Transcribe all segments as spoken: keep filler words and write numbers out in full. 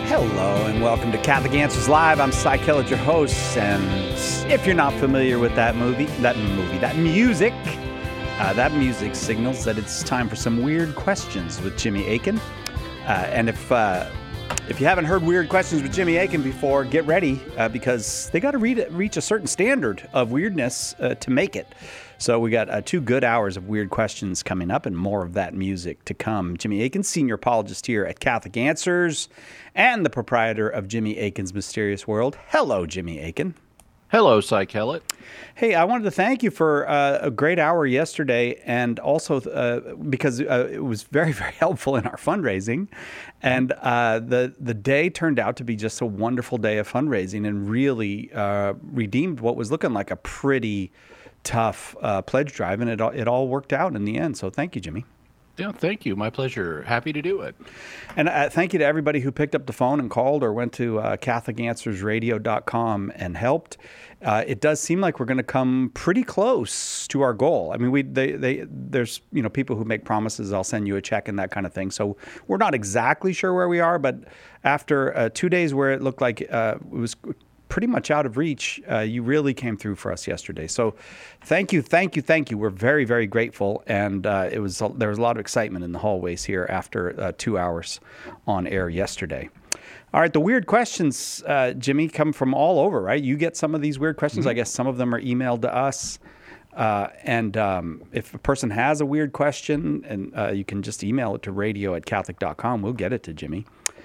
Hello and welcome to Catholic Answers Live. I'm Cy Kellett, your host, and if you're not familiar with that movie, that movie, that music, uh, that music signals that it's time for some weird questions with Jimmy Akin. Uh, and if uh, if you haven't heard Weird Questions with Jimmy Akin before, get ready uh, because they got to reach a certain standard of weirdness uh, to make it. So we got uh, two good hours of weird questions coming up and more of that music to come. Jimmy Akin, senior apologist here at Catholic Answers and the proprietor of Jimmy Akin's Mysterious World. Hello, Jimmy Akin. Hello, Cy Kellett. Hey, I wanted to thank you for uh, a great hour yesterday, and also uh, because uh, it was very, very helpful in our fundraising. And uh, the the day turned out to be just a wonderful day of fundraising and really uh, redeemed what was looking like a pretty tough uh, pledge drive, and it all, it all worked out in the end. So thank you, Jimmy. Yeah, thank you. My pleasure. Happy to do it. And uh, thank you to everybody who picked up the phone and called or went to uh, Catholic Answers Radio dot com and helped. Uh, it does seem like we're going to come pretty close to our goal. I mean, we they, they there's you know people who make promises. I'll send you a check and that kind of thing. So we're not exactly sure where we are, but after uh, two days where it looked like uh, it was pretty much out of reach, uh, you really came through for us yesterday. So thank you, thank you, thank you. We're very, very grateful. And uh, it was there was a lot of excitement in the hallways here after uh, two hours on air yesterday. All right, the weird questions, uh, Jimmy, come from all over, right? You get some of these weird questions. Mm-hmm. I guess some of them are emailed to us. Uh, and um, if a person has a weird question, and uh, you can just email it to radio at catholic dot com. We'll get it to Jimmy.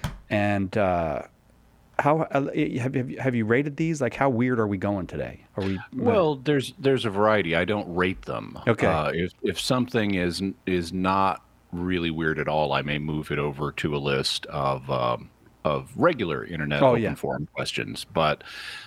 And uh How uh, have you, have you rated these? Like, how weird are we going today? Are we? Well, there's there's a variety. I don't rate them. Okay. Uh, if if something is is not really weird at all, I may move it over to a list of um, of regular internet oh, open yeah. forum questions. But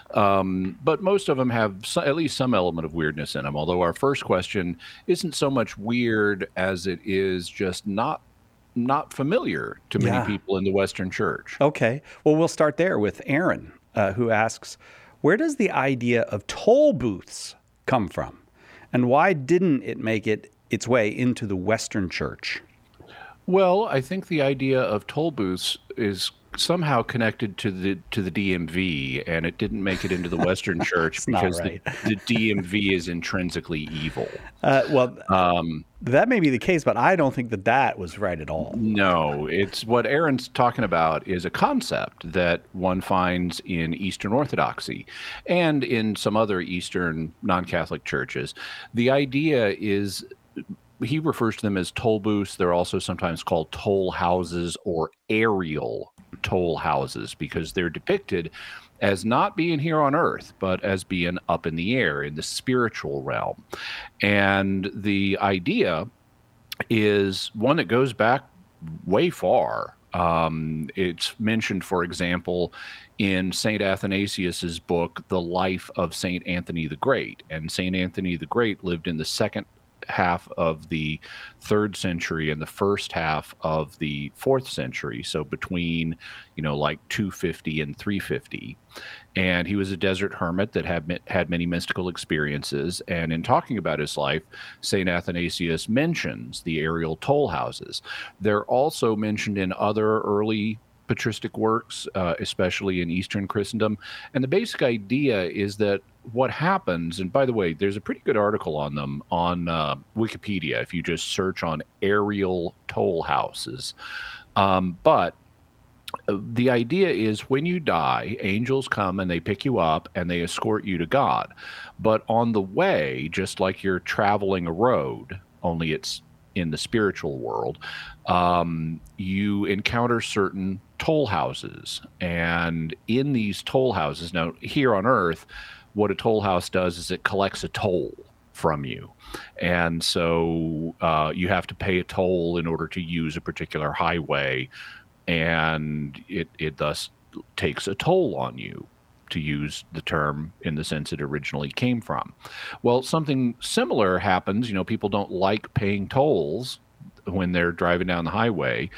um, but most of them have so, at least some element of weirdness in them. Although our first question isn't so much weird as it is just not. not familiar to many yeah. people in the Western Church. Okay. Well, we'll start there with Aaron, uh, who asks, where does the idea of toll booths come from? And why didn't it make it its way into the Western Church? Well, I think the idea of toll booths is somehow connected to the to the D M V, and it didn't make it into the Western Church because right. the, the D M V is intrinsically evil. Uh, well, um, that may be the case, but I don't think that that was right at all. No, it's what Aaron's talking about is a concept that one finds in Eastern Orthodoxy and in some other Eastern non-Catholic churches. The idea is, he refers to them as toll booths. They're also sometimes called toll houses or aerial toll houses because they're depicted as not being here on earth, but as being up in the air in the spiritual realm. And the idea is one that goes back way far. Um, it's mentioned, for example, in Saint Athanasius's book, The Life of Saint Anthony the Great. And Saint Anthony the Great lived in the second half of the third century and the first half of the fourth century. So between, you know, like two fifty and three fifty. And he was a desert hermit that had had many mystical experiences. And in talking about his life, Saint Athanasius mentions the aerial toll houses. They're also mentioned in other early patristic works, uh, especially in Eastern Christendom. And the basic idea is that what happens, and by the way, there's a pretty good article on them on uh, Wikipedia if you just search on aerial toll houses. Um, but the idea is when you die, angels come and they pick you up and they escort you to God. But on the way, just like you're traveling a road, only it's in the spiritual world, um, you encounter certain toll houses. And in these toll houses, now here on earth, what a toll house does is it collects a toll from you. And so uh, you have to pay a toll in order to use a particular highway. And it, it thus takes a toll on you, to use the term in the sense it originally came from. Well, something similar happens. You know, people don't like paying tolls when they're driving down the highway.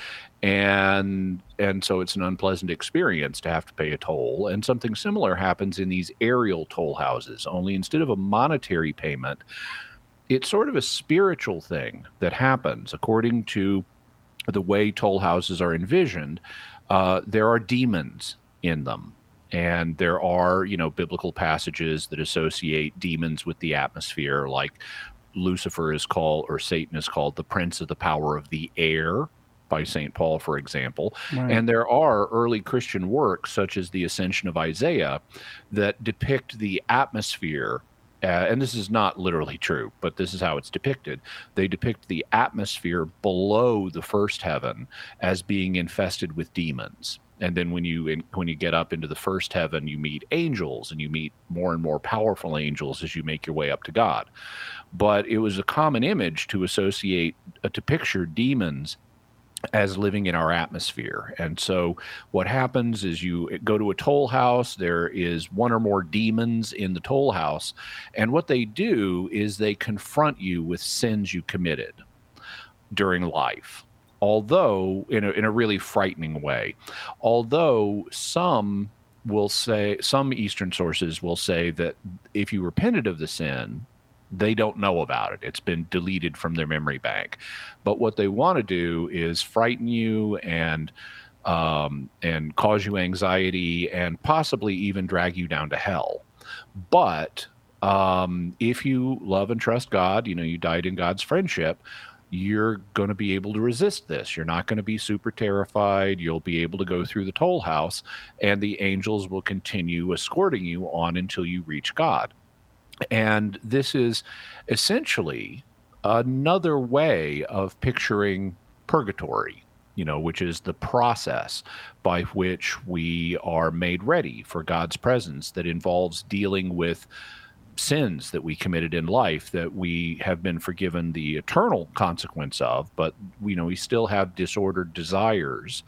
And and so it's an unpleasant experience to have to pay a toll. And something similar happens in these aerial toll houses, only instead of a monetary payment, it's sort of a spiritual thing that happens according to the way toll houses are envisioned. uh, there are demons in them. And there are, you know, biblical passages that associate demons with the atmosphere, like Lucifer is called, or Satan is called, the prince of the power of the air by Saint Paul, for example. Right. And there are early Christian works, such as the Ascension of Isaiah, that depict the atmosphere. Uh, and this is not literally true, but this is how it's depicted. They depict the atmosphere below the first heaven as being infested with demons. And then when you in, when you get up into the first heaven, you meet angels, and you meet more and more powerful angels as you make your way up to God. But it was a common image to associate, uh, to picture demons as living in our atmosphere. And so what happens is you go to a toll house, there is one or more demons in the toll house, and what they do is they confront you with sins you committed during life. Although, in a, in a really frightening way, although some will say, some Eastern sources will say that if you repented of the sin, they don't know about it. It's been deleted from their memory bank. But what they want to do is frighten you and um, and cause you anxiety and possibly even drag you down to hell. But um, if you love and trust God, you know, you died in God's friendship, you're going to be able to resist this. You're not going to be super terrified. You'll be able to go through the toll house, and the angels will continue escorting you on until you reach God. And this is essentially another way of picturing purgatory, you know, which is the process by which we are made ready for God's presence, that involves dealing with sins that we committed in life that we have been forgiven the eternal consequence of, but you know, we still have disordered desires.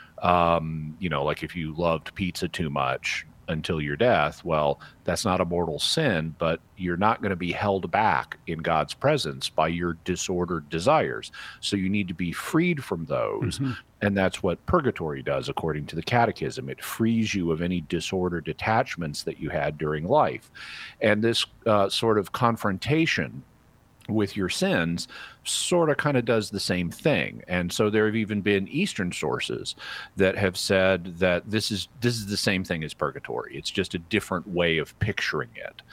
Um, you know, like if you loved pizza too much until your death, well, that's not a mortal sin, but you're not going to be held back in God's presence by your disordered desires. So you need to be freed from those. Mm-hmm. And that's what purgatory does, according to the Catechism. It frees you of any disordered attachments that you had during life. And this uh, sort of confrontation with your sins sort of kind of does the same thing. And so there have even been Eastern sources that have said that this is this is the same thing as purgatory. It's just a different way of picturing it.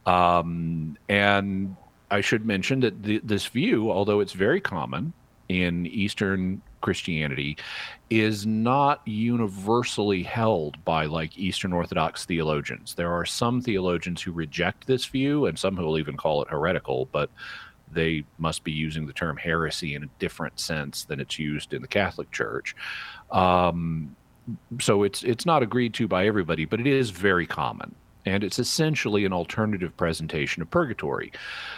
Um, and I should mention that the, this view, although it's very common in Eastern Christianity, is not universally held by like Eastern Orthodox theologians. There are some theologians who reject this view, and some who will even call it heretical, but they must be using the term heresy in a different sense than it's used in the Catholic Church. Um, so it's it's not agreed to by everybody, but it is very common, and it's essentially an alternative presentation of purgatory.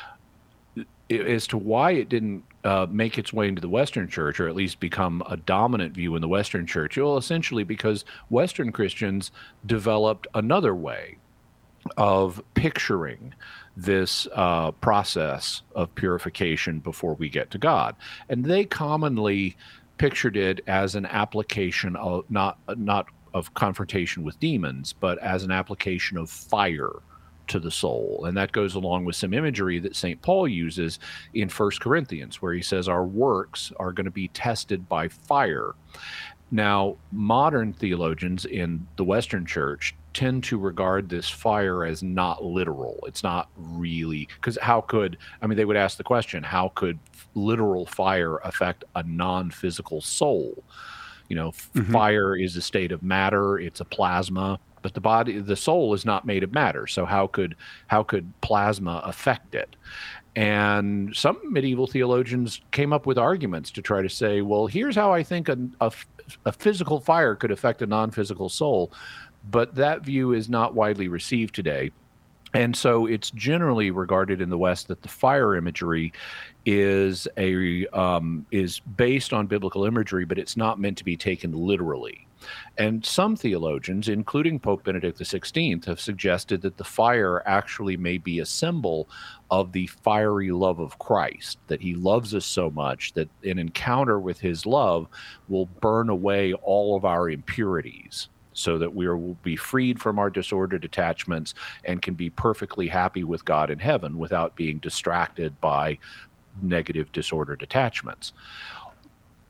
As to why it didn't uh, make its way into the Western Church, or at least become a dominant view in the Western Church, well, essentially because Western Christians developed another way of picturing this uh, process of purification before we get to God. And they commonly pictured it as an application of not not of confrontation with demons, but as an application of fire to the soul. And that goes along with some imagery that Saint Paul uses in First Corinthians, where he says our works are going to be tested by fire. Now, modern theologians in the Western Church tend to regard this fire as not literal. It's not really, because how could, I mean, they would ask the question, how could literal fire affect a non-physical soul? You know, mm-hmm. Fire is a state of matter, it's a plasma, but the body, the soul is not made of matter. So how could how could plasma affect it? And some medieval theologians came up with arguments to try to say, well, here's how I think a, a, a physical fire could affect a non-physical soul. But that view is not widely received today. And so it's generally regarded in the West that the fire imagery is a um, is based on biblical imagery, but it's not meant to be taken literally. And some theologians, including Pope Benedict the sixteenth, have suggested that the fire actually may be a symbol of the fiery love of Christ, that he loves us so much that an encounter with his love will burn away all of our impurities, so that we will be freed from our disordered attachments and can be perfectly happy with God in heaven without being distracted by negative disordered attachments.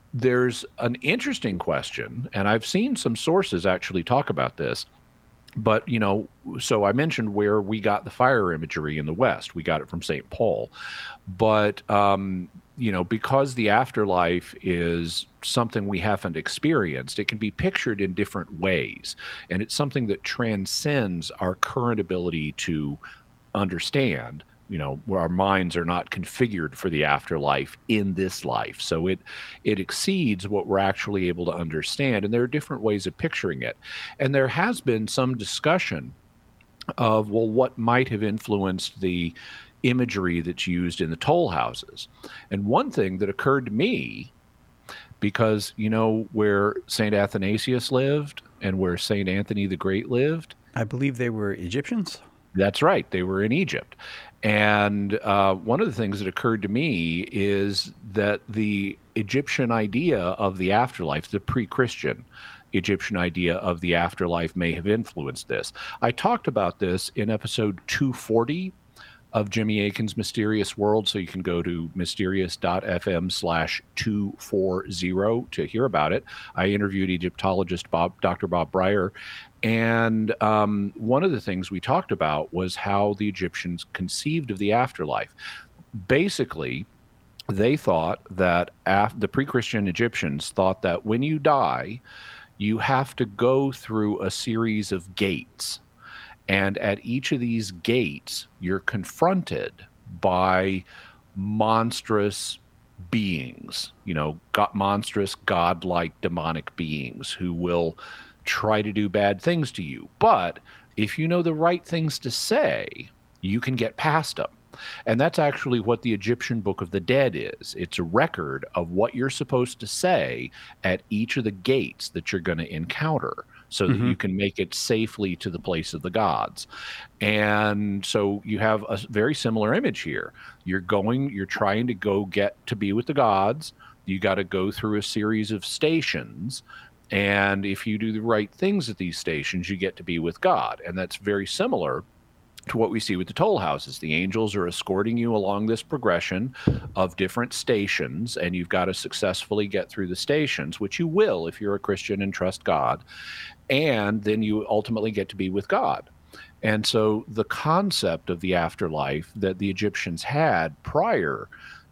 there's an interesting question, and I've seen some sources actually talk about this. But, you know, so I mentioned where we got the fire imagery in the West. We got it from Saint Paul. But, um, you know, because the afterlife is something we haven't experienced, it can be pictured in different ways. And it's something that transcends our current ability to understand. You know, where our minds are not configured for the afterlife in this life. So it it exceeds what we're actually able to understand. And there are different ways of picturing it. And there has been some discussion of, well, what might have influenced the imagery that's used in the toll houses. And one thing that occurred to me, because, you know, where Saint Athanasius lived and where Saint Anthony the Great lived. I believe they were Egyptians. That's right. They were in Egypt. And uh, one of the things that occurred to me is that the Egyptian idea of the afterlife, the pre-Christian Egyptian idea of the afterlife, may have influenced this. I talked about this in episode two forty of Jimmy Akin's Mysterious World, so you can go to mysterious.fm slash 240 to hear about it. I interviewed Egyptologist Bob, Doctor Bob Breyer, and um, one of the things we talked about was how the Egyptians conceived of the afterlife. Basically, they thought that af- the pre-Christian Egyptians thought that when you die, you have to go through a series of gates. And at each of these gates, you're confronted by monstrous beings, you know, got monstrous, godlike, demonic beings who will try to do bad things to you. But if you know the right things to say, you can get past them. And that's actually what the Egyptian Book of the Dead is. It's a record of what you're supposed to say at each of the gates that you're going to encounter, so that mm-hmm. you can make it safely to the place of the gods. And so you have a very similar image here. You're going, you're trying to go get to be with the gods. You got to go through a series of stations. And if you do the right things at these stations, you get to be with God. And that's very similar to what we see with the toll houses. The angels are escorting you along this progression of different stations, and you've got to successfully get through the stations, which you will if you're a Christian and trust God. And then you ultimately get to be with God. And so the concept of the afterlife that the Egyptians had prior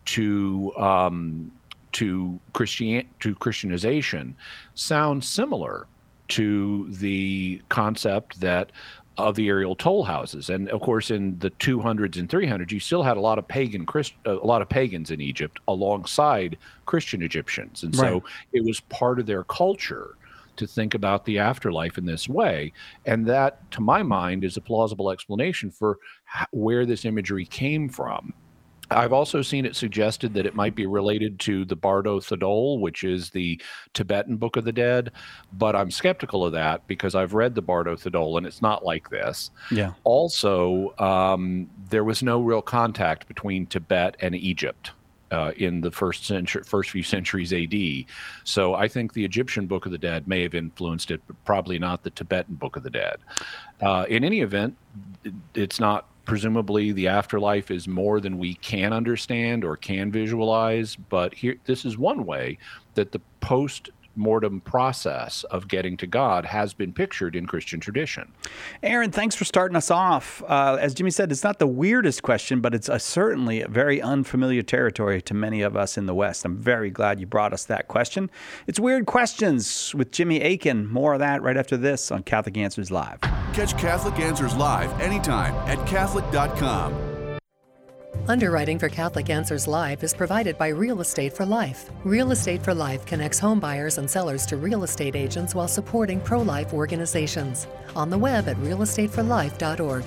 to um, to Christian to Christianization sounds similar to the concept that of the aerial toll houses. And of course, in the two hundreds and three hundreds, you still had a lot of pagan Christ, a lot of pagans in Egypt alongside Christian Egyptians. And so right. it was part of their culture to think about the afterlife in this way. And that, to my mind, is a plausible explanation for where this imagery came from. I've also seen it suggested that it might be related to the Bardo Thodol, which is the Tibetan Book of the Dead, but I'm skeptical of that because I've read the Bardo Thodol and it's not like this. Yeah. Also, um, there was no real contact between Tibet and Egypt uh, in the first century, first few centuries A D. So I think the Egyptian Book of the Dead may have influenced it, but probably not the Tibetan Book of the Dead. Uh, in any event, it's not. Presumably the afterlife is more than we can understand or can visualize, but here, this is one way that the post-mortem process of getting to God has been pictured in Christian tradition. Aaron, thanks for starting us off. Uh, as Jimmy said, it's not the weirdest question, but it's a, certainly a very unfamiliar territory to many of us in the West. I'm very glad you brought us that question. It's Weird Questions with Jimmy Akin. More of that right after this on Catholic Answers Live. Catch Catholic Answers live anytime at Catholic dot com. Underwriting for Catholic Answers Live is provided by Real Estate for Life. Real Estate for Life connects home buyers and sellers to real estate agents while supporting pro-life organizations. On the web at real estate for life dot org.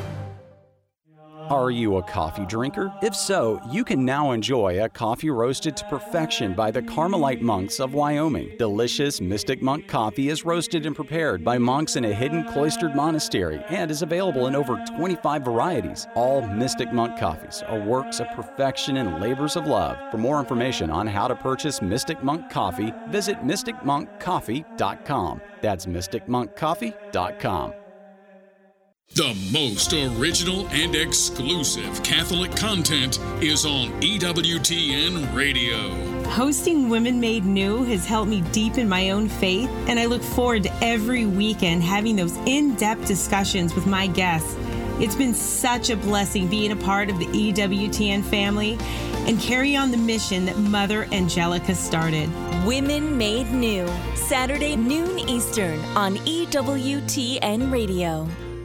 Are you a coffee drinker? If so, you can now enjoy a coffee roasted to perfection by the Carmelite monks of Wyoming. Delicious Mystic Monk coffee is roasted and prepared by monks in a hidden cloistered monastery and is available in over twenty-five varieties. All Mystic Monk coffees are works of perfection and labors of love. For more information on how to purchase Mystic Monk coffee, visit mystic monk coffee dot com. That's mystic monk coffee dot com. The most original and exclusive Catholic content is on E W T N Radio. Hosting Women Made New has helped me deepen my own faith, and I look forward to every weekend having those in-depth discussions with my guests. It's been such a blessing being a part of the E W T N family and carry on the mission that Mother Angelica started. Women Made New, Saturday noon Eastern on E W T N Radio.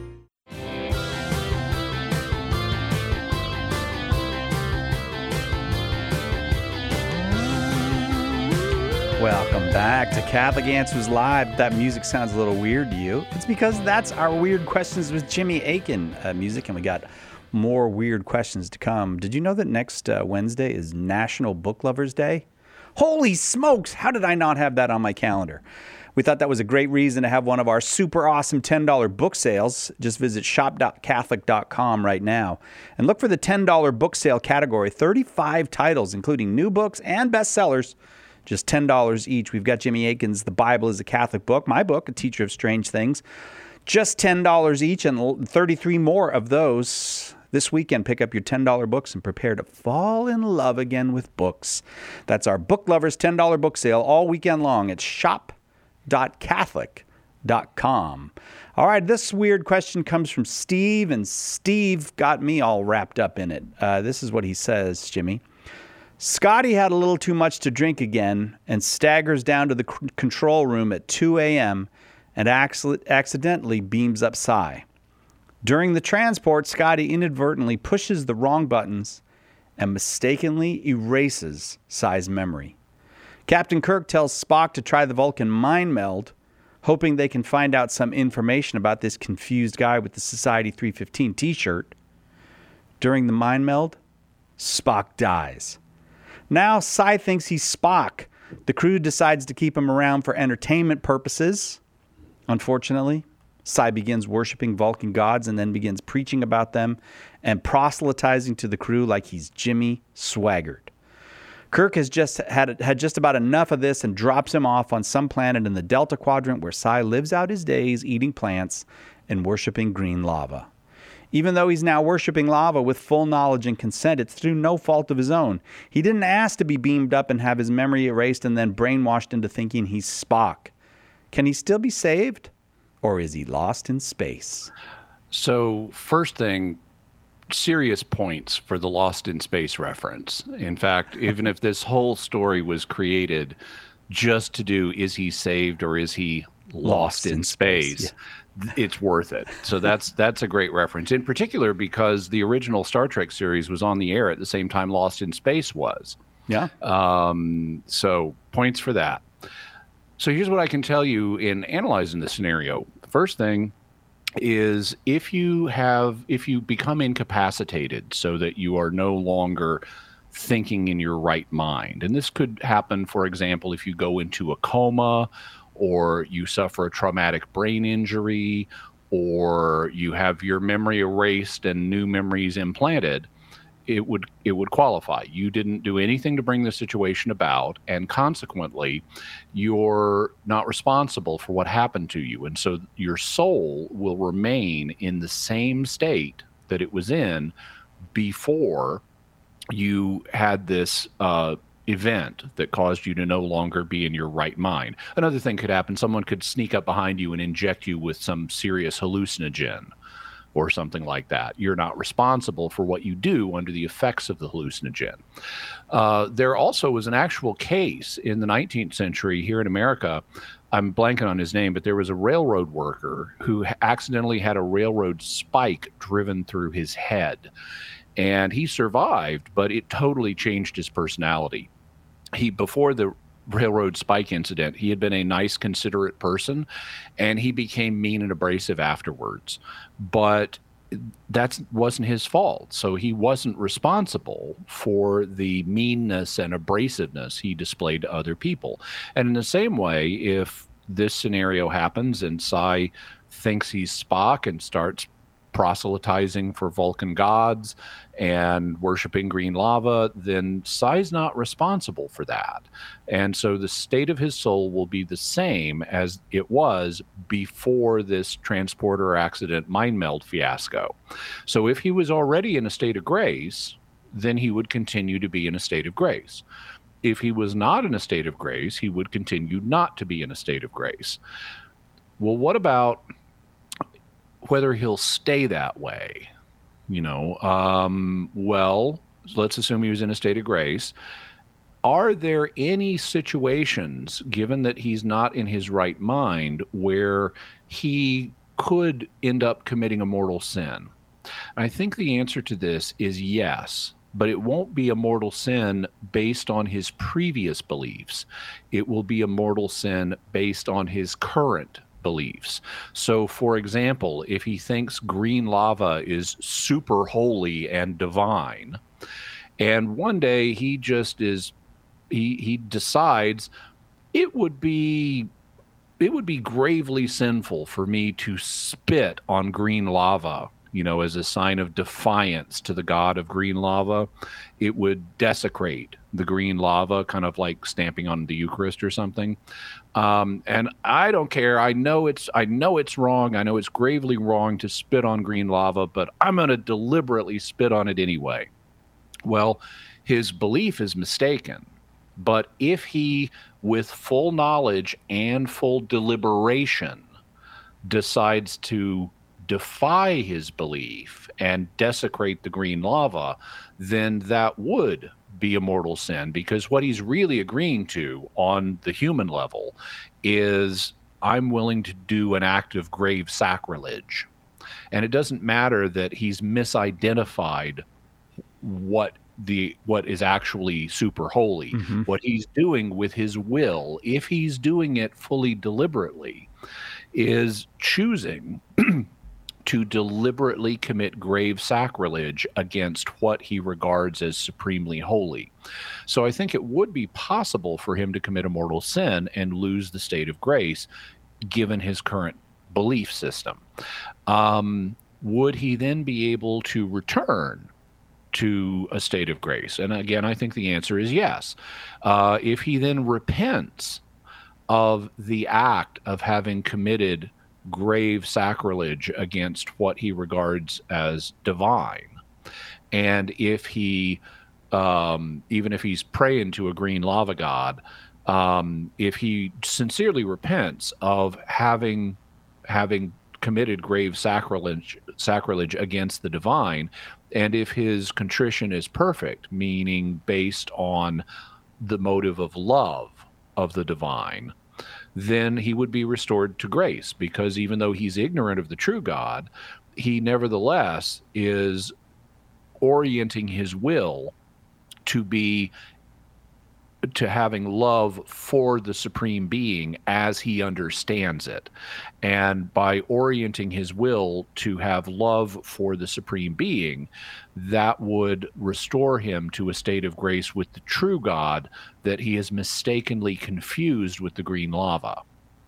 Welcome back to Catholic Answers Live. If that music sounds a little weird to you, it's because that's our Weird Questions with Jimmy Akin uh, music, and we got more weird questions to come. Did you know that next uh, Wednesday is National Book Lovers Day? Holy smokes! How did I not have that on my calendar? We thought that was a great reason to have one of our super awesome ten dollar book sales. Just visit shop dot catholic dot com right now and look for the ten dollar book sale category. thirty-five titles, including new books and bestsellers. Just ten dollars each. We've got Jimmy Akin's The Bible is a Catholic Book, my book, A Teacher of Strange Things. Just ten dollars each, and thirty-three more of those this weekend. Pick up your ten dollar books and prepare to fall in love again with books. That's our Book Lovers ten dollar book sale all weekend long at shop dot catholic dot com. All right, this weird question comes from Steve, and Steve got me all wrapped up in it. Uh, this is what he says, Jimmy. Scotty had a little too much to drink again and staggers down to the c- control room at two a.m. and acc- accidentally beams up Cy. During the transport, Scotty inadvertently pushes the wrong buttons and mistakenly erases Cy's memory. Captain Kirk tells Spock to try the Vulcan mind meld, hoping they can find out some information about this confused guy with the Society three fifteen t-shirt. During the mind meld, Spock dies. Now, Cy thinks he's Spock. The crew decides to keep him around for entertainment purposes. Unfortunately, Cy begins worshiping Vulcan gods and then begins preaching about them and proselytizing to the crew like he's Jimmy Swaggart. Kirk has just had, had just about enough of this and drops him off on some planet in the Delta Quadrant where Cy lives out his days eating plants and worshiping green lava. Even though he's now worshiping lava with full knowledge and consent, it's through no fault of his own. He didn't ask to be beamed up and have his memory erased and then brainwashed into thinking he's Spock. Can he still be saved? Or is he lost in space? So, first thing, serious points for the Lost in Space reference. In fact, even if this whole story was created just to do, is he saved or is he lost, lost in, in space? space. Yeah. It's worth it. So that's that's a great reference, in particular because the original Star Trek series was on the air at the same time Lost in Space was. Yeah. Um, so points for that. So here's what I can tell you in analyzing the scenario. The first thing is if you have if you become incapacitated so that you are no longer thinking in your right mind, and this could happen, for example, if you go into a coma, or you suffer a traumatic brain injury, or you have your memory erased and new memories implanted, it would it would qualify. You didn't do anything to bring the situation about, and consequently, you're not responsible for what happened to you. And so your soul will remain in the same state that it was in before you had this uh, event that caused you to no longer be in your right mind. Another thing could happen. Someone could sneak up behind you and inject you with some serious hallucinogen or something like that. You're not responsible for what you do under the effects of the hallucinogen. Uh, there also was an actual case in the nineteenth century here in America. I'm blanking on his name, but there was a railroad worker who accidentally had a railroad spike driven through his head. And he survived, but it totally changed his personality. He, before the railroad spike incident, he had been a nice, considerate person, and he became mean and abrasive afterwards. But that wasn't his fault. So he wasn't responsible for the meanness and abrasiveness he displayed to other people. And in the same way, if this scenario happens and Cy thinks he's Spock and starts proselytizing for Vulcan gods and worshiping green lava, then Cy's not responsible for that. And so the state of his soul will be the same as it was before this transporter accident mind meld fiasco. So if he was already in a state of grace, then he would continue to be in a state of grace. if he was not in a state of grace, he would continue not to be in a state of grace. Well, what about whether he'll stay that way? You know, um, well, let's assume he was in a state of grace. Are there any situations, given that he's not in his right mind, where he could end up committing a mortal sin? I think the answer to this is yes, but it won't be a mortal sin based on his previous beliefs. It will be a mortal sin based on his current beliefs. So, for example, if he thinks green lava is super holy and divine, and one day he just is, he he decides it would be it would be gravely sinful for me to spit on green lava, you know, as a sign of defiance to the god of green lava. It would desecrate the green lava, kind of like stamping on the Eucharist or something. Um, and I don't care. I know it's I know it's wrong. I know it's gravely wrong to spit on green lava, but I'm going to deliberately spit on it anyway. Well, his belief is mistaken. But if he, with full knowledge and full deliberation, decides to defy his belief and desecrate the green lava, then that would be a mortal sin, because what he's really agreeing to on the human level is, I'm willing to do an act of grave sacrilege. And it doesn't matter that he's misidentified what the what is actually super holy. Mm-hmm. What he's doing with his will, if he's doing it fully deliberately, is choosing to deliberately commit grave sacrilege against what he regards as supremely holy. So I think it would be possible for him to commit a mortal sin and lose the state of grace, given his current belief system. Um, would he then be able to return to a state of grace? And again, I think the answer is yes. Uh, if he then repents of the act of having committed grave sacrilege against what he regards as divine, and if he, um, even if he's praying to a green lava god, um, if he sincerely repents of having having committed grave sacrilege sacrilege against the divine, and if his contrition is perfect, meaning based on the motive of love of the divine, then he would be restored to grace, because even though he's ignorant of the true God, he nevertheless is orienting his will to be to having love for the supreme being as he understands it. And by orienting his will to have love for the supreme being, that would restore him to a state of grace with the true God that he has mistakenly confused with the green lava.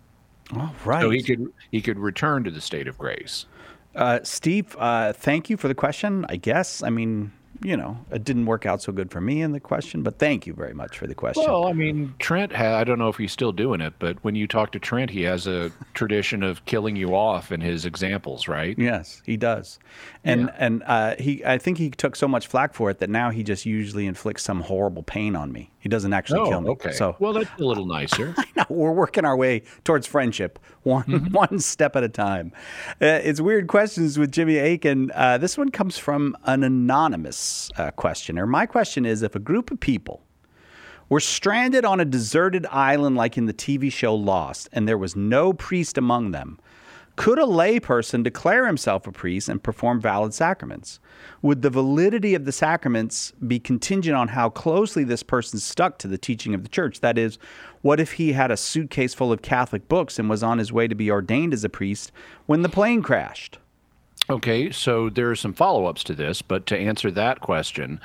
All right. So he could he could return to the state of grace. Uh, Steve, uh, thank you for the question, I guess. I mean, you know, it didn't work out so good for me in the question, but thank you very much for the question. Well, I mean, Trent had, I don't know if he's still doing it, but when you talk to Trent, he has a tradition of killing you off in his examples, right? Yes, he does. And Yeah. and uh, he, I think he took so much flack for it that now he just usually inflicts some horrible pain on me. He doesn't actually Oh, kill me. okay. So Well, that's a little nicer. no, we're working our way towards friendship, one Mm-hmm. one step at a time. Uh, it's Weird Questions with Jimmy Akin. Uh, this one comes from an anonymous uh, questioner. My question is, if a group of people were stranded on a deserted island like in the T V show Lost, and there was no priest among them, could a layperson declare himself a priest and perform valid sacraments? Would the validity of the sacraments be contingent on how closely this person stuck to the teaching of the church? That is, what if he had a suitcase full of Catholic books and was on his way to be ordained as a priest when the plane crashed? Okay, so there are some follow-ups to this, but to answer that question,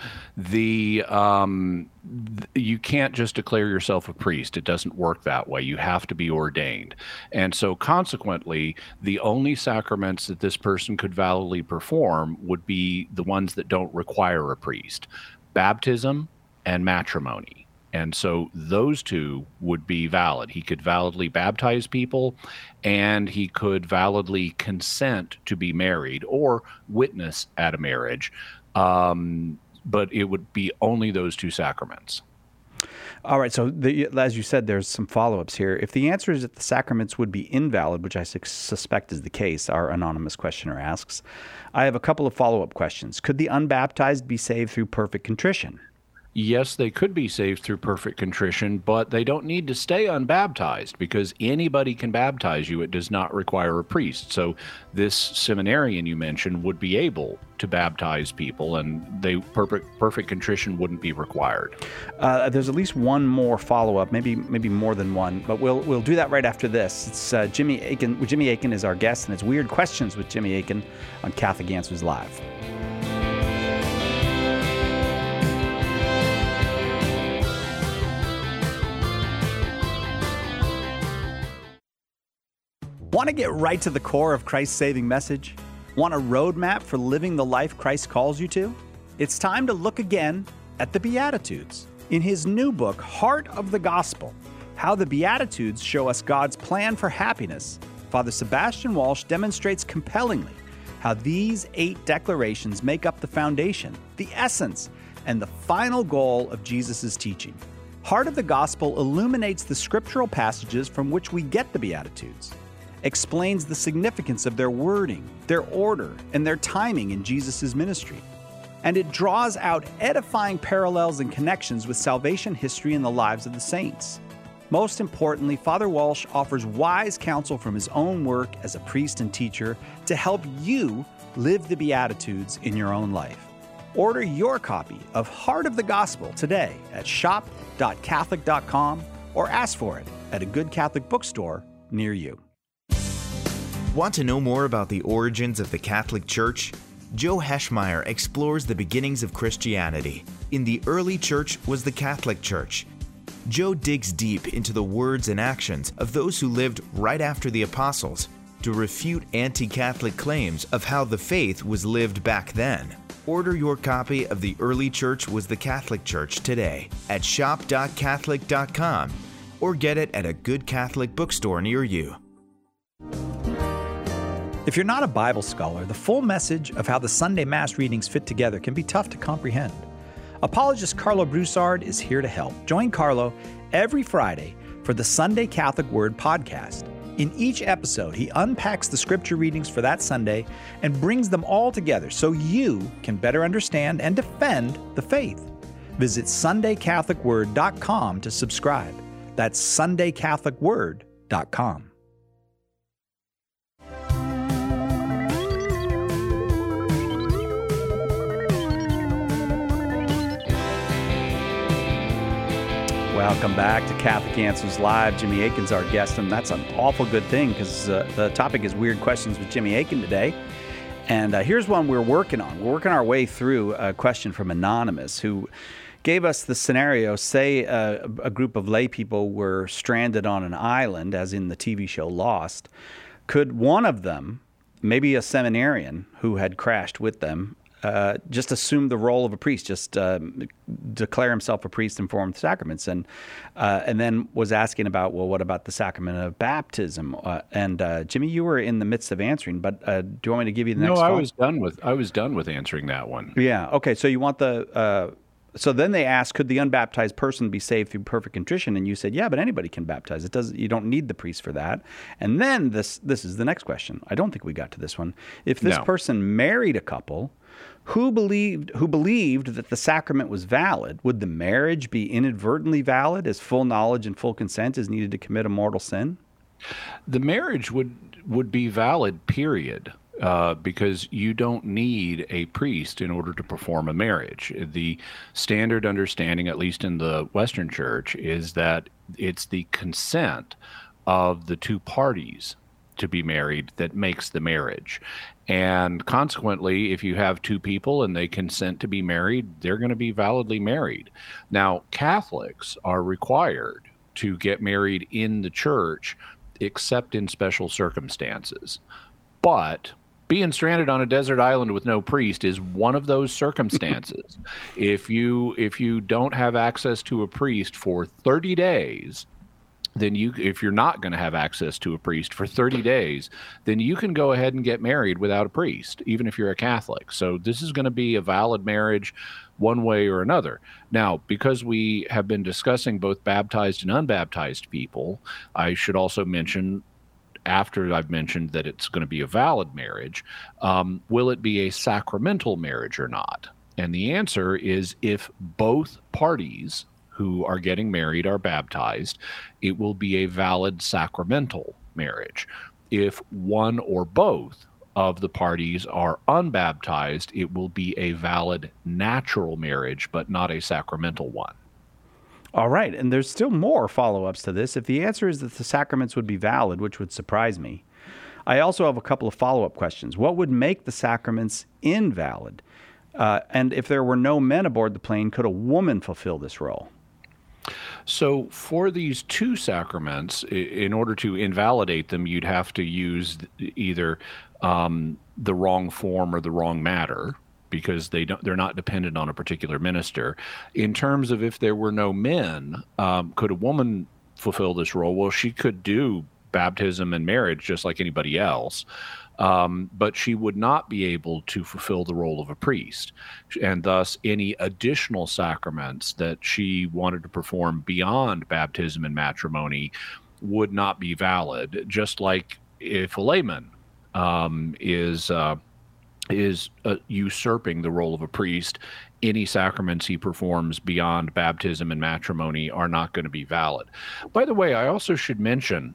the um, th- you can't just declare yourself a priest. It doesn't work that way. You have to be ordained. And so consequently, the only sacraments that this person could validly perform would be the ones that don't require a priest: baptism and matrimony. And so those two would be valid. He could validly baptize people, and he could validly consent to be married or witness at a marriage. Um, but it would be only those two sacraments. All right, so the, as you said, there's some follow-ups here. If the answer is that the sacraments would be invalid, which I su- suspect is the case, our anonymous questioner asks, I have a couple of follow-up questions. Could the unbaptized be saved through perfect contrition? Yes, they could be saved through perfect contrition, but they don't need to stay unbaptized because anybody can baptize you. It does not require a priest. So this seminarian you mentioned would be able to baptize people, and they perfect perfect contrition wouldn't be required. Uh, there's at least one more follow-up, maybe maybe more than one, but we'll we'll do that right after this. It's uh, Jimmy Akin. Jimmy Akin is our guest, and it's Weird Questions with Jimmy Akin on Catholic Answers Live. Want to get right to the core of Christ's saving message? Want a roadmap for living the life Christ calls you to? It's time to look again at the Beatitudes. In his new book, Heart of the Gospel, How the Beatitudes Show Us God's Plan for Happiness, Father Sebastian Walsh demonstrates compellingly how these eight declarations make up the foundation, the essence, and the final goal of Jesus' teaching. Heart of the Gospel illuminates the scriptural passages from which we get the Beatitudes, explains the significance of their wording, their order, and their timing in Jesus' ministry. And it draws out edifying parallels and connections with salvation history and the lives of the saints. Most importantly, Father Walsh offers wise counsel from his own work as a priest and teacher to help you live the Beatitudes in your own life. Order your copy of Heart of the Gospel today at shop dot catholic dot com or ask for it at a good Catholic bookstore near you. Want to know more about the origins of the Catholic Church? Joe Heschmeyer explores the beginnings of Christianity. In the early church was the Catholic Church. Joe digs deep into the words and actions of those who lived right after the apostles to refute anti-Catholic claims of how the faith was lived back then. Order your copy of The Early Church Was the Catholic Church today at shop dot catholic dot com or get it at a good Catholic bookstore near you. If you're not a Bible scholar, the full message of how the Sunday Mass readings fit together can be tough to comprehend. Apologist Carlo Broussard is here to help. Join Carlo every Friday for the Sunday Catholic Word podcast. In each episode, he unpacks the scripture readings for that Sunday and brings them all together so you can better understand and defend the faith. Visit sunday catholic word dot com to subscribe. That's sunday catholic word dot com. Welcome back to Catholic Answers Live. Jimmy Akin's our guest, and that's an awful good thing because uh, the topic is Weird Questions with Jimmy Akin today. And uh, here's one we're working on. We're working our way through a question from Anonymous, who gave us the scenario. Say uh, a group of lay people were stranded on an island, as in the T V show Lost. Could one of them, maybe a seminarian who had crashed with them, Uh, just assume the role of a priest, just uh, declare himself a priest and perform the sacraments, and uh, and then was asking about, well, what about the sacrament of baptism? Uh, and uh, Jimmy, you were in the midst of answering, but uh, do you want me to give you the next? No, I phone? was done with I was done with answering that one. Yeah. Okay. So you want the. Uh, so then they asked, could the unbaptized person be saved through perfect contrition? And you said, yeah, but anybody can baptize. It doesn't. You don't need the priest for that. And then this this is the next question. I don't think we got to this one. If this No. person married a couple who believed who believed that the sacrament was valid, would the marriage be inadvertently valid, as full knowledge and full consent is needed to commit a mortal sin? The marriage would would be valid, period, uh, because you don't need a priest in order to perform a marriage. The standard understanding, at least in the Western Church, is that it's the consent of the two parties to be married that makes the marriage. And consequently, if you have two people and they consent to be married, they're going to be validly married. Now, Catholics are required to get married in the church, except in special circumstances. But being stranded on a desert island with no priest is one of those circumstances. If you if you don't have access to a priest for thirty days, then you, if you're not going to have access to a priest for thirty days, then you can go ahead and get married without a priest, even if you're a Catholic. So this is going to be a valid marriage one way or another. Now, because we have been discussing both baptized and unbaptized people, I should also mention, after I've mentioned that it's going to be a valid marriage, um, will it be a sacramental marriage or not? And the answer is, if both parties who are getting married are baptized, it will be a valid sacramental marriage. If one or both of the parties are unbaptized, it will be a valid natural marriage, but not a sacramental one. All right, and there's still more follow-ups to this. If the answer is that the sacraments would be valid, which would surprise me, I also have a couple of follow-up questions. What would make the sacraments invalid? Uh, and if there were no men aboard the plane, could a woman fulfill this role? So for these two sacraments, in order to invalidate them, you'd have to use either um, the wrong form or the wrong matter, because they don't, they're not dependent on a particular minister. In terms of if there were no men, um, could a woman fulfill this role? Well, she could do baptism and marriage just like anybody else. Um, but she would not be able to fulfill the role of a priest. And thus, any additional sacraments that she wanted to perform beyond baptism and matrimony would not be valid, just like if a layman um, is, uh, is uh, usurping the role of a priest, any sacraments he performs beyond baptism and matrimony are not going to be valid. By the way, I also should mention,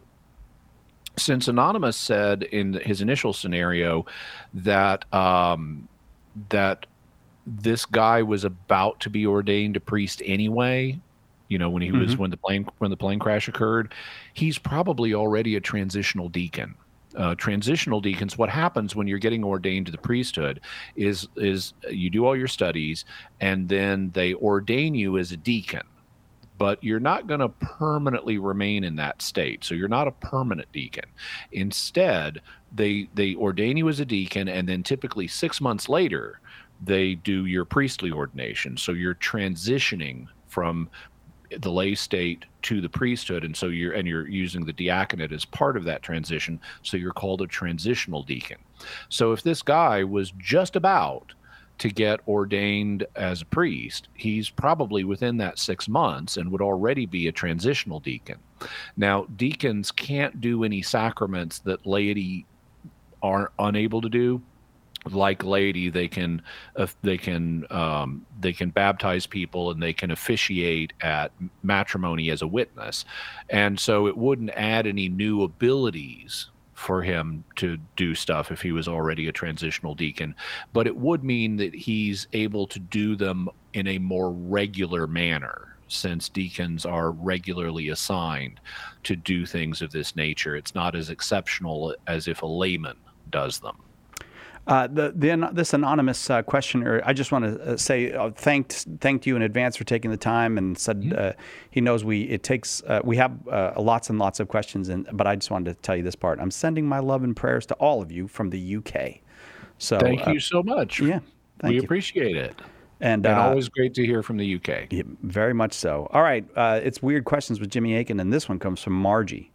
since Anonymous said in his initial scenario that um, that this guy was about to be ordained a priest anyway, you know, when he mm-hmm. was when the plane when the plane crash occurred, he's probably already a transitional deacon. Uh, transitional deacons, what happens when you're getting ordained to the priesthood is is you do all your studies and then they ordain you as a deacon. But you're not going to permanently remain in that state. So you're not a permanent deacon. Instead, they they ordain you as a deacon, and then typically six months later, they do your priestly ordination. So you're transitioning from the lay state to the priesthood, and so you're and you're using the diaconate as part of that transition. So you're called a transitional deacon. So if this guy was just about to get ordained as a priest, he's probably within that six months and would already be a transitional deacon. Now, deacons can't do any sacraments that laity are unable to do. Like laity, they can uh, they can um, they can baptize people and they can officiate at matrimony as a witness, and so it wouldn't add any new abilities for him to do stuff if he was already a transitional deacon, but it would mean that he's able to do them in a more regular manner, since deacons are regularly assigned to do things of this nature. It's not as exceptional as if a layman does them. Uh, the, the this anonymous uh, questioner, I just want to uh, say uh, thanked thanked you in advance for taking the time, and said mm-hmm. uh, he knows we it takes uh, we have uh, lots and lots of questions, and but I just wanted to tell you this part. I'm sending my love and prayers to all of you from the U K. So thank uh, you so much. Yeah, thank we you. appreciate it, and, and uh, always great to hear from the U K. Yeah, very much so. All right, uh, it's Weird Questions with Jimmy Akin, and this one comes from Margie.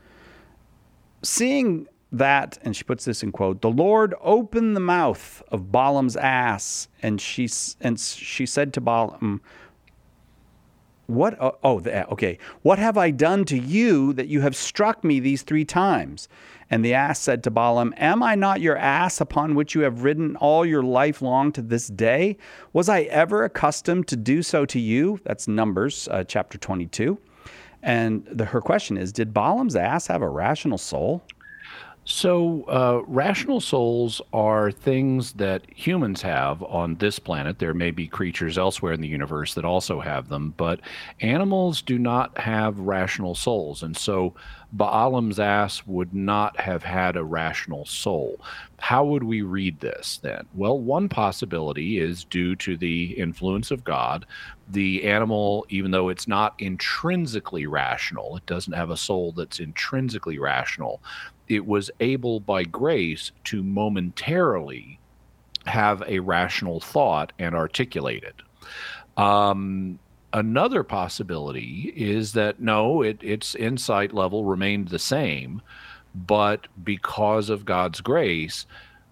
Seeing that, and she puts this in quote, the Lord opened the mouth of Balaam's ass, and she and she said to Balaam, what, oh, oh the, okay, what have I done to you that you have struck me these three times? And the ass said to Balaam, am I not your ass upon which you have ridden all your life long to this day? Was I ever accustomed to do so to you? That's Numbers uh, chapter twenty-two. And the, her question is, did Balaam's ass have a rational soul? So uh, rational souls are things that humans have on this planet. There may be creatures elsewhere in the universe that also have them, but animals do not have rational souls. And so Balaam's ass would not have had a rational soul. How would we read this then? Well, one possibility is due to the influence of God. The animal, even though it's not intrinsically rational, it doesn't have a soul that's intrinsically rational, it was able by grace to momentarily have a rational thought and articulate it. Um, another possibility is that no, it, its insight level remained the same, but because of God's grace,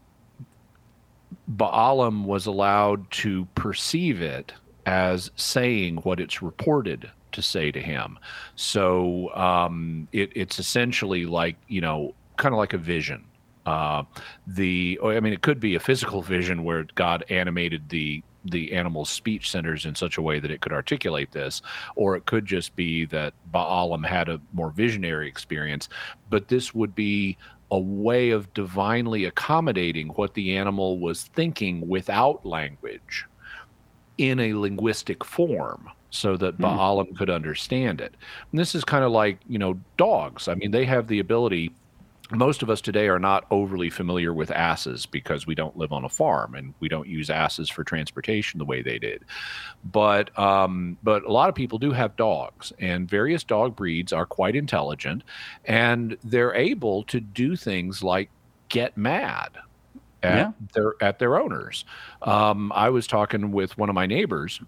Balaam was allowed to perceive it as saying what it's reported to say to him. So um, it, it's essentially like, you know, kind of like a vision. Uh, the, I mean, it could be a physical vision where God animated the the animal's speech centers in such a way that it could articulate this, or it could just be that Balaam had a more visionary experience. But this would be a way of divinely accommodating what the animal was thinking without language in a linguistic form, so that mm. Balaam could understand it. And this is kind of like, you know, dogs. I mean, they have the ability. Most of us today are not overly familiar with asses because we don't live on a farm and we don't use asses for transportation the way they did. But um, but a lot of people do have dogs, and various dog breeds are quite intelligent, and they're able to do things like get mad at yeah. their at their owners. Um, I was talking with one of my neighbors,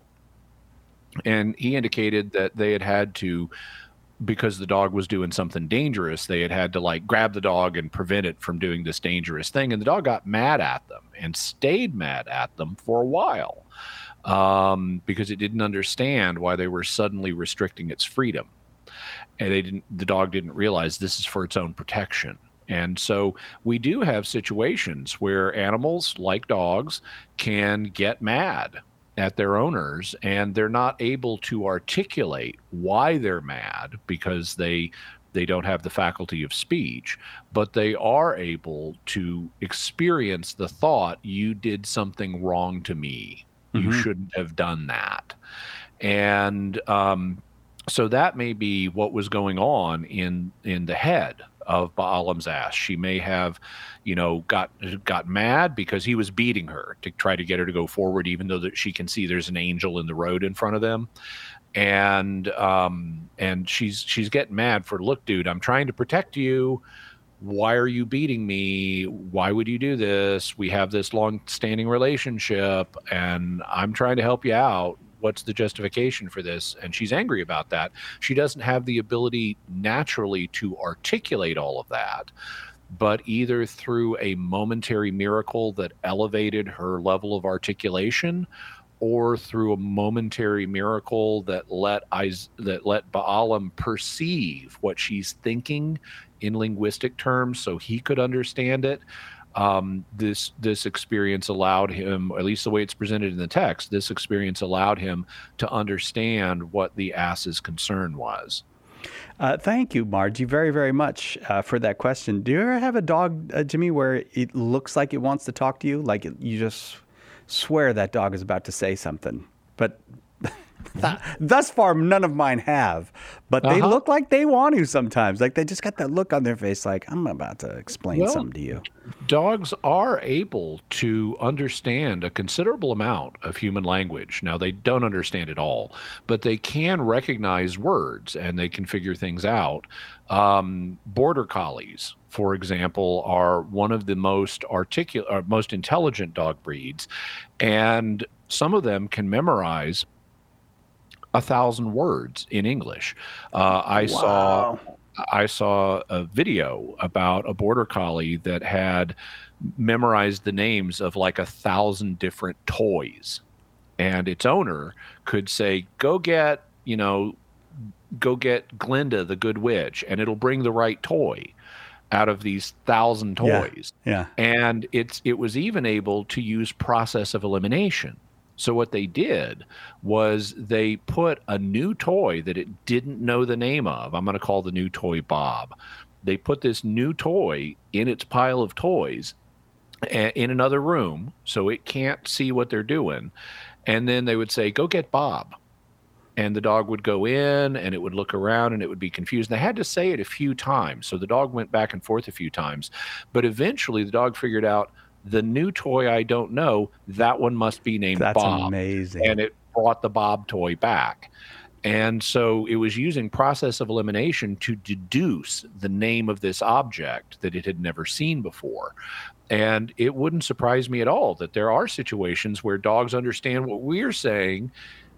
and he indicated that they had had to, because the dog was doing something dangerous, they had had to like grab the dog and prevent it from doing this dangerous thing. And the dog got mad at them and stayed mad at them for a while um, because it didn't understand why they were suddenly restricting its freedom. And they didn't, the dog didn't realize this is for its own protection. And so we do have situations where animals, like dogs, can get mad at their owners, and they're not able to articulate why they're mad because they they don't have the faculty of speech, but they are able to experience the thought, you did something wrong to me. Mm-hmm. You shouldn't have done that. And um, so that may be what was going on in in the head of Balaam's ass. She may have, you know, got got mad because he was beating her to try to get her to go forward, even though that she can see there's an angel in the road in front of them. And um, and she's she's getting mad for, look, dude, I'm trying to protect you. Why are you beating me? Why would you do this? We have this long-standing relationship, and I'm trying to help you out. What's the justification for this? And she's angry about that. She doesn't have the ability naturally to articulate all of that, but either through a momentary miracle that elevated her level of articulation, or through a momentary miracle that let Is- that let Balaam perceive what she's thinking in linguistic terms so he could understand it. Um, this this experience allowed him, or at least the way it's presented in the text, this experience allowed him to understand what the ass's concern was. Uh, thank you, Margie, very, very much uh, for that question. Do you ever have a dog, uh, Jimmy, where it looks like it wants to talk to you? Like it, you just swear that dog is about to say something, but thus far, none of mine have, but they uh-huh. look like they want to sometimes. Like they just got that look on their face like, I'm about to explain well, something to you. Dogs are able to understand a considerable amount of human language. Now, they don't understand it all, but they can recognize words and they can figure things out. Um, border collies, for example, are one of the most articulate, or most intelligent dog breeds, and some of them can memorize a thousand words in English. Uh, I wow. saw I saw a video about a border collie that had memorized the names of like a thousand different toys, and its owner could say, "Go get, you know, go get Glinda the Good Witch," and it'll bring the right toy out of these thousand toys. Yeah. yeah. And it's it was even able to use process of elimination. So what they did was they put a new toy that it didn't know the name of. I'm going to call the new toy Bob. They put this new toy in its pile of toys in another room so it can't see what they're doing. And then they would say, "Go get Bob." And the dog would go in and it would look around and it would be confused. And they had to say it a few times. So the dog went back and forth a few times. But eventually the dog figured out, the new toy I don't know, that one must be named That's Bob. Amazing. And it brought the Bob toy back. And so it was using process of elimination to deduce the name of this object that it had never seen before. And it wouldn't surprise me at all that there are situations where dogs understand what we're saying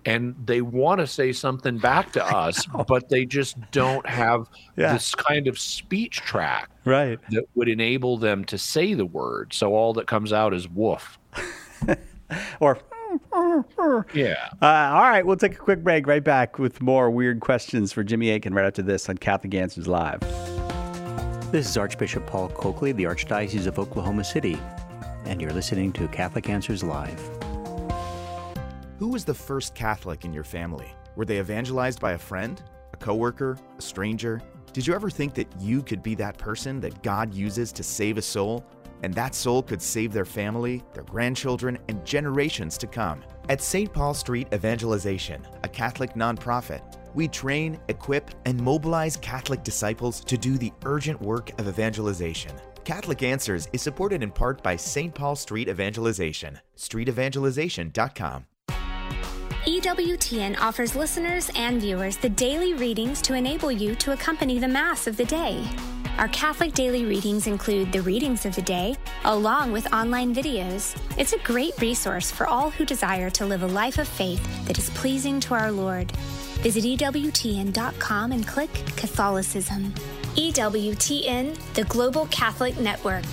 and they want to say something back to us, but they just don't have Yeah. this kind of speech track Right. that would enable them to say the word. So all that comes out is woof. Or, Yeah. uh, all right, we'll take a quick break. Right back with more weird questions for Jimmy Akin right after this on Catholic Answers Live. This is Archbishop Paul Coakley of the Archdiocese of Oklahoma City, and you're listening to Catholic Answers Live. Who was the first Catholic in your family? Were they evangelized by a friend, a coworker, a stranger? Did you ever think that you could be that person that God uses to save a soul? And that soul could save their family, their grandchildren, and generations to come. At Saint Paul Street Evangelization, a Catholic nonprofit, we train, equip, and mobilize Catholic disciples to do the urgent work of evangelization. Catholic Answers is supported in part by Saint Paul Street Evangelization, street evangelization dot com. E W T N offers listeners and viewers the daily readings to enable you to accompany the Mass of the day. Our Catholic daily readings include the readings of the day, along with online videos. It's a great resource for all who desire to live a life of faith that is pleasing to our Lord. Visit E W T N dot com and click Catholicism. E W T N, the Global Catholic Network.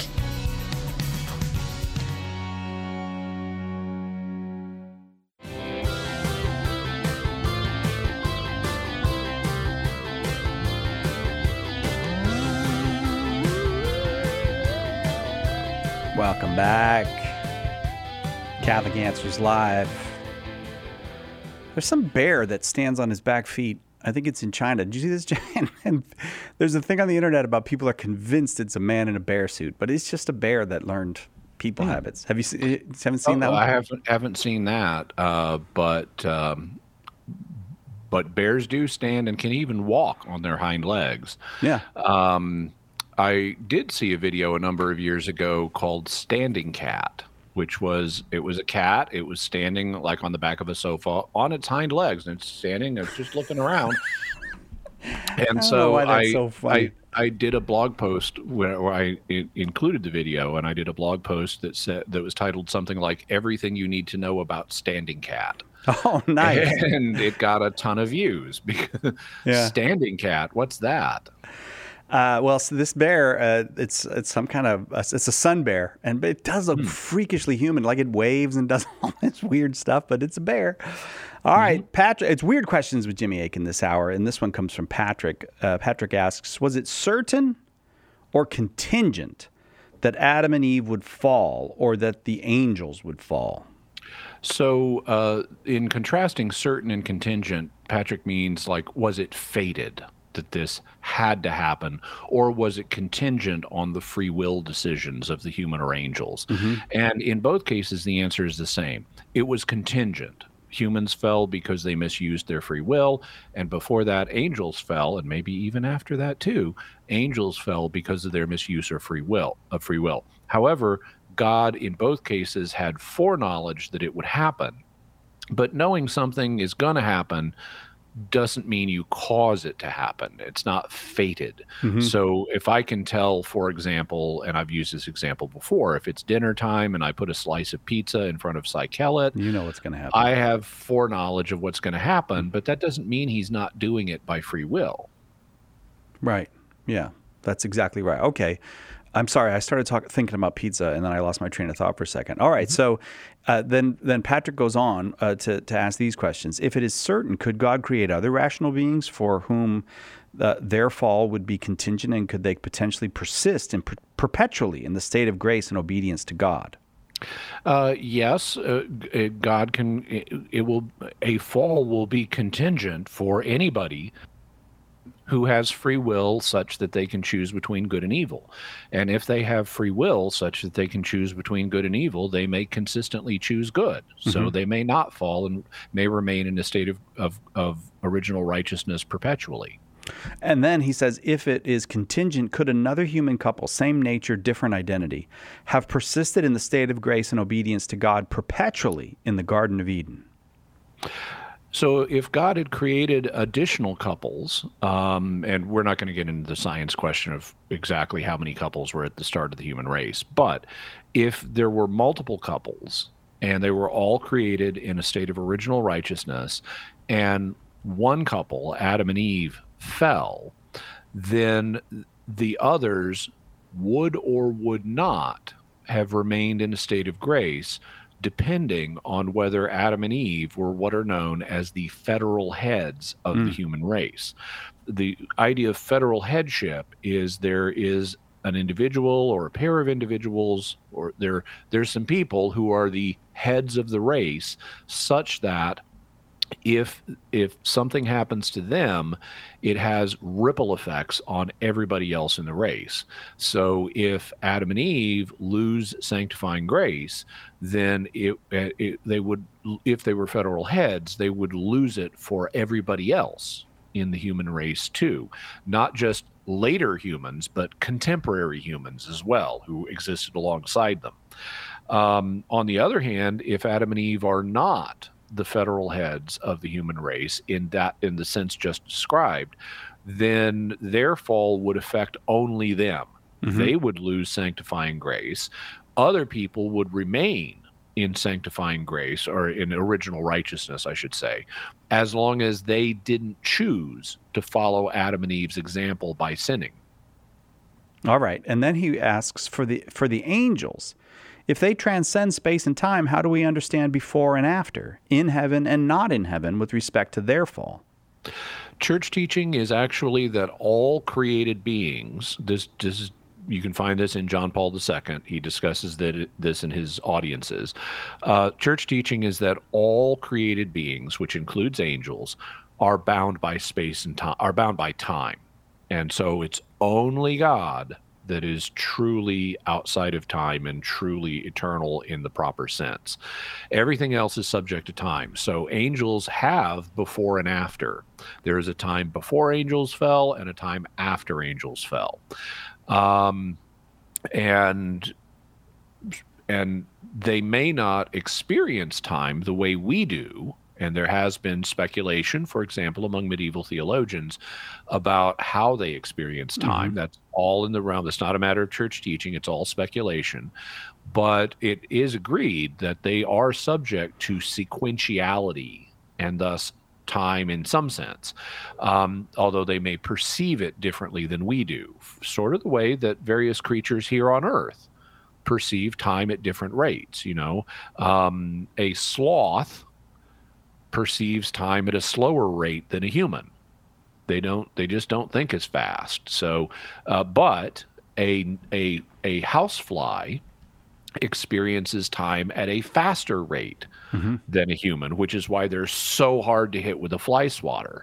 Welcome back. Catholic Answers Live. There's some bear that stands on his back feet. I think it's in China. Did you see this, Jan? And there's a thing on the internet about people are convinced it's a man in a bear suit, but it's just a bear that learned people Hmm. habits. Have you se- haven't seen Oh, that one? I haven't haven't seen that, uh, but um, but bears do stand and can even walk on their hind legs. Yeah. Um, I did see a video a number of years ago called Standing Cat, which was it was a cat. It was standing like on the back of a sofa on its hind legs, and it's standing. It's just looking around. I don't And know so why that's I, so funny. I I did a blog post where, where I i- included the video, and I did a blog post that said that was titled something like "Everything You Need to Know About Standing Cat." Oh, nice. And it got a ton of views because Yeah. Standing Cat, what's that? Uh, well, so this bear, uh, it's it's some kind of uh, it's a sun bear, and it does look freakishly human. Like it waves and does all this weird stuff, but it's a bear. All right, Patrick. It's weird questions with Jimmy Akin this hour, and this one comes from Patrick. Uh, Patrick asks, "Was it certain or contingent that Adam and Eve would fall, or that the angels would fall?" So, uh, in contrasting certain and contingent, Patrick means like, was it fated that this had to happen, or was it contingent on the free will decisions of the human or angels? And in both cases, the answer is the same. It was contingent. Humans fell because they misused their free will, and before that, angels fell, and maybe even after that too, angels fell because of their misuse of free will. Of free will. However, God in both cases had foreknowledge that it would happen, but knowing something is going to happen doesn't mean you cause it to happen. It's not fated. Mhm. So if I can tell, for example, and I've used this example before, if it's dinner time and I put a slice of pizza in front of Cy Kellett, You know what's going to happen. I have foreknowledge of what's going to happen, but that doesn't mean he's not doing it by free will. Right. Yeah, that's exactly right. Okay. I'm sorry. I started talking, thinking about pizza, and then I lost my train of thought for a second. All right. So uh, then, then Patrick goes on uh, to to ask these questions. If it is certain, could God create other rational beings for whom uh, their fall would be contingent, and could they potentially persist and per- perpetually in the state of grace and obedience to God? Uh, yes, uh, g- uh, God can. It, it will. A fall will be contingent for anybody who has free will such that they can choose between good and evil. And if they have free will such that they can choose between good and evil, they may consistently choose good. So Mhm. they may not fall and may remain in a state of, of, of original righteousness perpetually. And then he says, if it is contingent, could another human couple, same nature, different identity, have persisted in the state of grace and obedience to God perpetually in the Garden of Eden? So if God had created additional couples, um, and we're not going to get into the science question of exactly how many couples were at the start of the human race, but if there were multiple couples and they were all created in a state of original righteousness, and one couple, Adam and Eve, fell, then the others would or would not have remained in a state of grace, depending on whether Adam and Eve were what are known as the federal heads of mm. the human race. The idea of federal headship is there is an individual or a pair of individuals, or there there's some people who are the heads of the race, such that if if something happens to them, it has ripple effects on everybody else in the race. So if Adam and Eve lose sanctifying grace, then it, it they would, if they were federal heads, they would lose it for everybody else in the human race too, not just later humans, but contemporary humans as well, who existed alongside them. Um, on the other hand, if Adam and Eve are not the federal heads of the human race in that, in the sense just described, then their fall would affect only them. Mm-hmm. They would lose sanctifying grace. Other people would remain in sanctifying grace, or in original righteousness, I should say, as long as they didn't choose to follow Adam and Eve's example by sinning. All right. And then he asks for the for the angels, if they transcend space and time, how do we understand before and after, in heaven and not in heaven, with respect to their fall? Church teaching is actually that all created beings, this, this is, you can find this in John Paul the Second. He discusses that, this in his audiences. Uh, church teaching is that all created beings, which includes angels, are bound by space and time, are bound by time. And so it's only God that is truly outside of time and truly eternal in the proper sense. Everything else is subject to time. So angels have before and after. There is a time before angels fell and a time after angels fell. Um, and and they may not experience time the way we do. And there has been speculation, for example, among medieval theologians about how they experience time. Mm-hmm. That's all in the realm. It's not a matter of church teaching. It's all speculation. But it is agreed that they are subject to sequentiality and thus time in some sense, um, although they may perceive it differently than we do, sort of the way that various creatures here on Earth perceive time at different rates. You know, um, a sloth perceives time at a slower rate than a human. They don't. They just don't think as fast. So, uh, but a a a housefly experiences time at a faster rate mm-hmm. than a human, which is why they're so hard to hit with a fly swatter,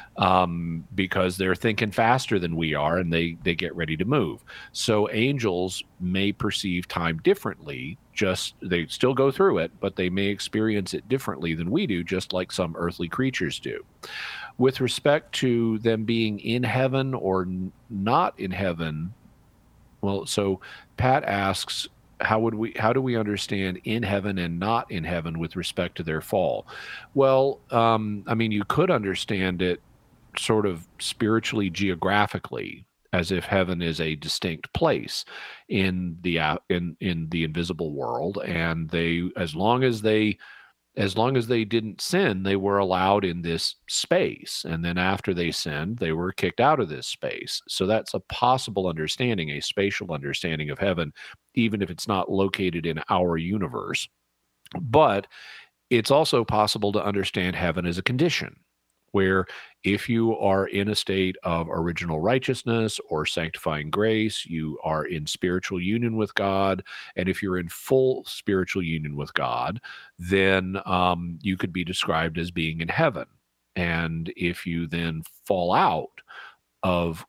um, because they're thinking faster than we are, and they they get ready to move. So angels may perceive time differently. Just they still go through it, but they may experience it differently than we do, just like some earthly creatures do. With respect to them being in heaven or n- not in heaven, well, so Pat asks, how would we how do we understand in heaven and not in heaven with respect to their fall? Well, um, I mean, you could understand it sort of spiritually, geographically, as if heaven is a distinct place in the uh, in in the invisible world, and they, as long as they as long as they didn't sin, they were allowed in this space, and then after they sinned, they were kicked out of this space. So that's a possible understanding, a spatial understanding of heaven, even if it's not located in our universe. But it's also possible to understand heaven as a condition, where if you are in a state of original righteousness or sanctifying grace, you are in spiritual union with God. And if you're in full spiritual union with God, then um, you could be described as being in heaven. And if you then fall out of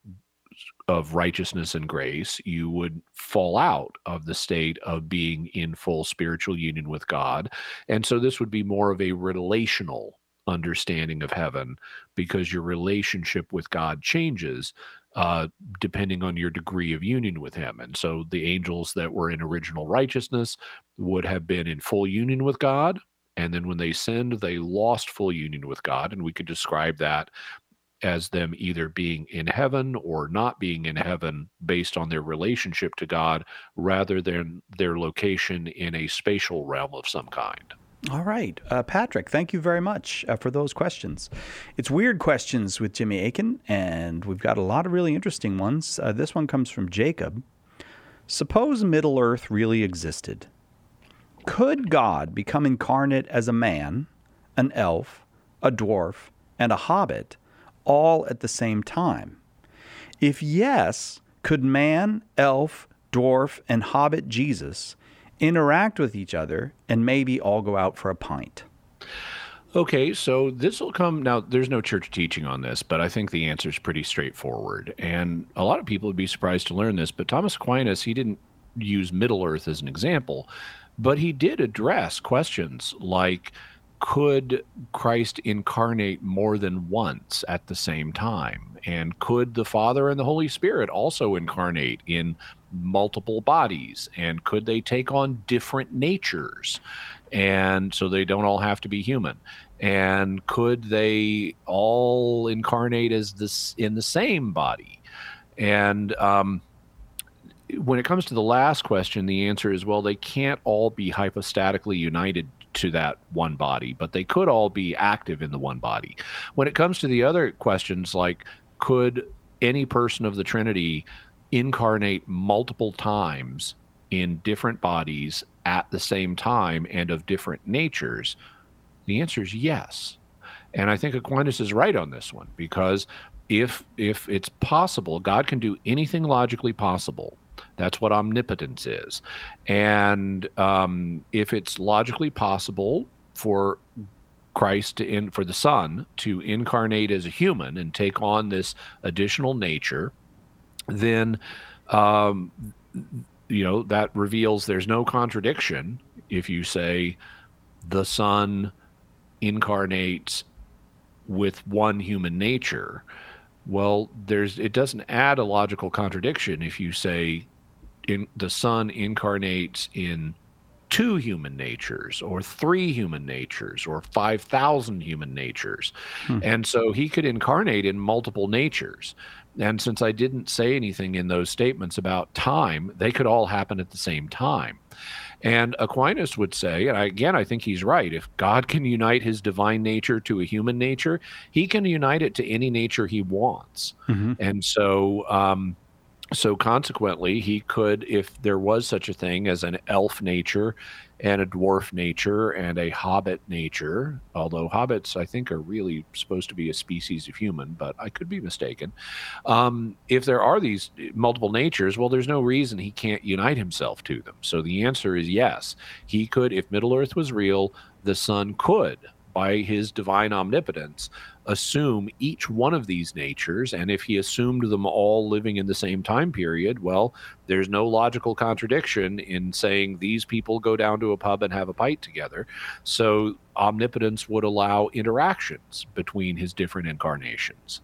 of righteousness and grace, you would fall out of the state of being in full spiritual union with God. And so this would be more of a relational understanding of heaven, because your relationship with God changes uh, depending on your degree of union with him. And so the angels that were in original righteousness would have been in full union with God. And then when they sinned, they lost full union with God. And we could describe that as them either being in heaven or not being in heaven based on their relationship to God rather than their location in a spatial realm of some kind. All right. Uh, Patrick, thank you very much uh, for those questions. It's Weird Questions with Jimmy Akin, and we've got a lot of really interesting ones. Uh, this one comes from Jacob. Suppose Middle-earth really existed. Could God become incarnate as a man, an elf, a dwarf, and a hobbit, all at the same time? If yes, could man, elf, dwarf, and hobbit Jesus interact with each other and maybe all go out for a pint? Okay, so this will come now. There's no church teaching on this, but I think the answer is pretty straightforward. And a lot of people would be surprised to learn this, but Thomas Aquinas, he didn't use Middle Earth as an example, but he did address questions like, could Christ incarnate more than once at the same time? And could the Father and the Holy Spirit also incarnate in multiple bodies? And could they take on different natures? And so they don't all have to be human. And could they all incarnate as this in the same body? And um, when it comes to the last question, the answer is, well, they can't all be hypostatically united to that one body, but they could all be active in the one body. When it comes to the other questions, like could any person of the Trinity incarnate multiple times in different bodies at the same time and of different natures, the answer is yes. And I think Aquinas is right on this one, because if if it's possible, God can do anything logically possible. That's what omnipotence is. And um, if it's logically possible for Christ to in, for the Son to incarnate as a human and take on this additional nature, then um, you know that reveals there's no contradiction if you say the Son incarnates with one human nature. Well, there's it doesn't add a logical contradiction if you say in, the Son incarnates in two human natures or three human natures or five thousand human natures. Hmm. And so he could incarnate in multiple natures. And since I didn't say anything in those statements about time, they could all happen at the same time. And Aquinas would say, and I, again, I think he's right, if God can unite his divine nature to a human nature, he can unite it to any nature he wants. Mm-hmm. And so, um, so consequently, he could, if there was such a thing as an elf nature and a dwarf nature and a hobbit nature, although hobbits, I think, are really supposed to be a species of human, but I could be mistaken. Um, if there are these multiple natures, well, there's no reason he can't unite himself to them. So the answer is yes. He could, if Middle-earth was real, the Son could, by his divine omnipotence, assume each one of these natures, and if he assumed them all living in the same time period, well, there's no logical contradiction in saying these people go down to a pub and have a pint together. So omnipotence would allow interactions between his different incarnations.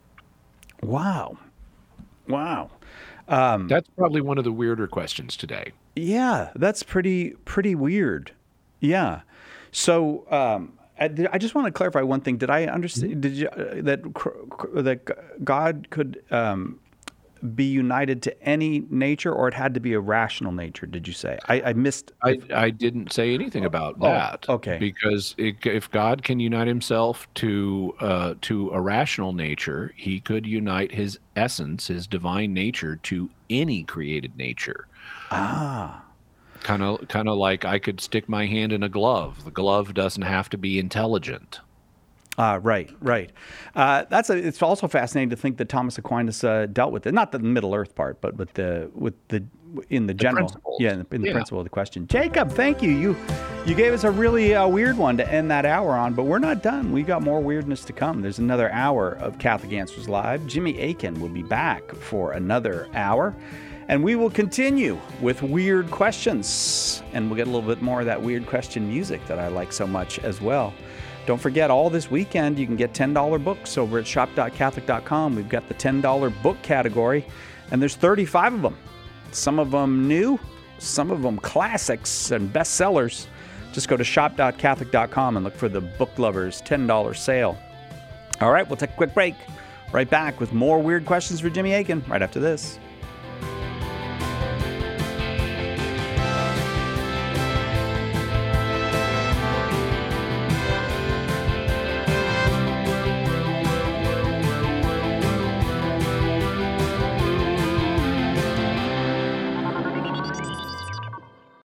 Wow. Wow. Um, that's probably one of the weirder questions today. Yeah, that's pretty pretty weird. Yeah. So um I just want to clarify one thing. Did I understand did you, uh, that that God could um, be united to any nature, or it had to be a rational nature? Did you say? I, I missed. I, I didn't say anything about oh, that. Okay. Because it, if God can unite himself to uh, to a rational nature, he could unite his essence, his divine nature, to any created nature. Ah. Kind of, kind of like I could stick my hand in a glove. The glove doesn't have to be intelligent. Ah, uh, right, right. Uh, that's a, it's also fascinating to think that Thomas Aquinas uh, dealt with it, not the Middle Earth part, but with the with the in the, the general, principles. yeah, in the, in the yeah. principle of the question. Jacob, thank you. You you gave us a really uh, weird one to end that hour on, but we're not done. We got more weirdness to come. There's another hour of Catholic Answers Live. Jimmy Akin will be back for another hour. And we will continue with weird questions. And we'll get a little bit more of that weird question music that I like so much as well. Don't forget, all this weekend, you can get ten dollar books over at shop dot catholic dot com. We've got the ten dollar book category, and there's thirty-five of them. Some of them new, some of them classics and bestsellers. Just go to shop dot catholic dot com and look for the Book Lovers ten dollar sale. All right, we'll take a quick break. Right back with more weird questions for Jimmy Akin right after this.